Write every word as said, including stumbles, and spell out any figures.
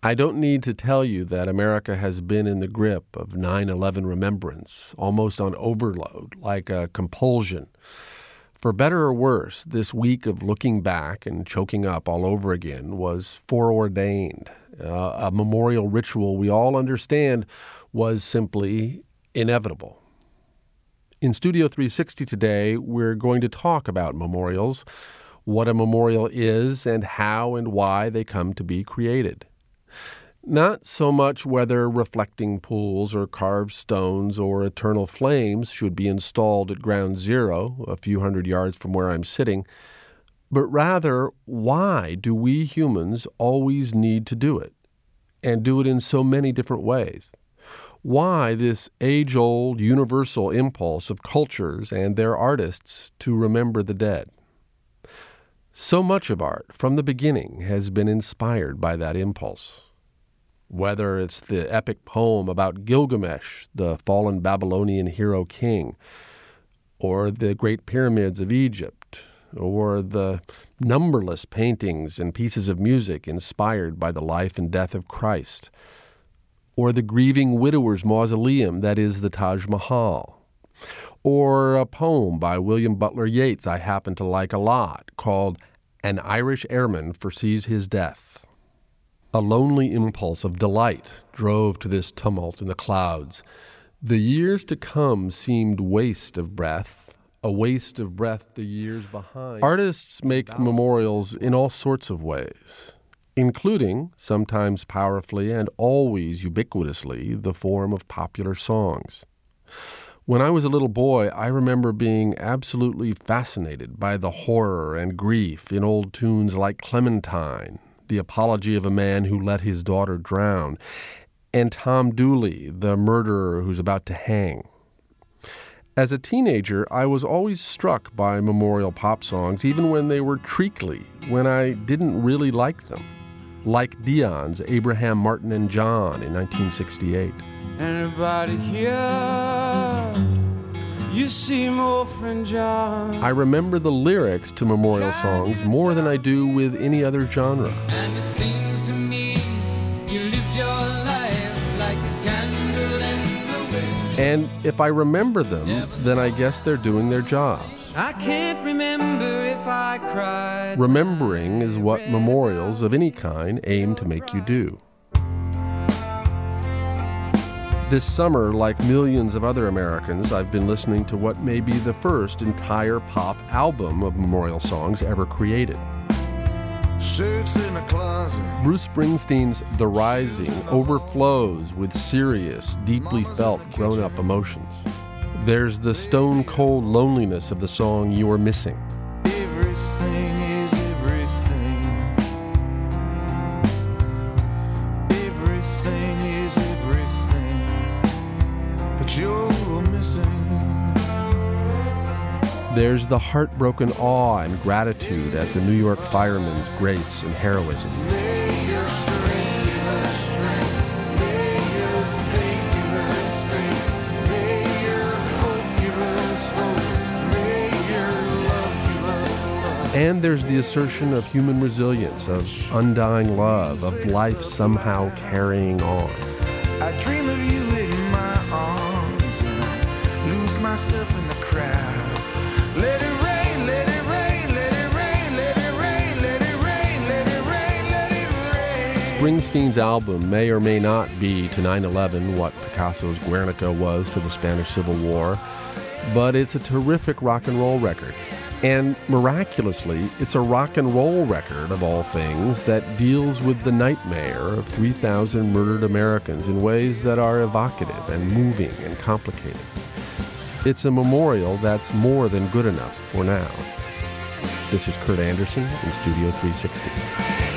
I don't need to tell you that America has been in the grip of nine eleven remembrance, almost on overload, like a compulsion. For better or worse, this week of looking back and choking up all over again was foreordained. Uh, a memorial ritual we all understand was simply inevitable. In Studio three sixty today, we're going to talk about memorials, what a memorial is, and how and why they come to be created. Not so much whether reflecting pools or carved stones or eternal flames should be installed at ground zero, a few hundred yards from where I'm sitting, but rather, why do we humans always need to do it, and do it in so many different ways? Why this age-old, universal impulse of cultures and their artists to remember the dead? So much of art, from the beginning, has been inspired by that impulse. Whether it's the epic poem about Gilgamesh, the fallen Babylonian hero king, or the Great Pyramids of Egypt, or the numberless paintings and pieces of music inspired by the life and death of Christ, or the grieving widower's mausoleum that is the Taj Mahal, or a poem by William Butler Yeats I happen to like a lot called An Irish Airman Foresees His Death. A lonely impulse of delight drove to this tumult in the clouds. The years to come seemed waste of breath, a waste of breath the years behind. Artists make memorials in all sorts of ways, including, sometimes powerfully and always ubiquitously, the form of popular songs. When I was a little boy, I remember being absolutely fascinated by the horror and grief in old tunes like Clementine, the apology of a man who let his daughter drown, and Tom Dooley, the murderer who's about to hang. As a teenager, I was always struck by memorial pop songs, even when they were treacly, when I didn't really like them, like Dion's Abraham, Martin, and John in nineteen sixty-eight. Anybody here? You seem old friend John. I remember the lyrics to memorial songs more than I do with any other genre. And it seems to me you lived your life like a candle in the wind. And if I remember them, then I guess they're doing their jobs. I can't remember if I cried. Remembering is what memorials of any kind aim to make you do. This summer, like millions of other Americans, I've been listening to what may be the first entire pop album of memorial songs ever created. Shirts in a closet. Bruce Springsteen's The Rising overflows with serious, deeply felt grown-up emotions. There's the stone-cold loneliness of the song You're Missing. Everything is everything. Everything is everything. But you're missing. There's the heartbroken awe and gratitude at the New York firemen's grace and heroism. May your strength give us strength. May your faith give us faith. May your hope give us hope. May your love give us love. And there's the assertion of human resilience, of undying love, of life somehow carrying on. I dream of you in my arms, and I lose myself in the crowd. Let it rain, let it rain, let it rain, let it rain, let it rain, let it rain, let it rain. Springsteen's album may or may not be to nine eleven what Picasso's Guernica was to the Spanish Civil War, but it's a terrific rock and roll record. And miraculously, it's a rock and roll record, of all things, that deals with the nightmare of three thousand murdered Americans in ways that are evocative and moving and complicated. It's a memorial that's more than good enough for now. This is Kurt Anderson in Studio three sixty.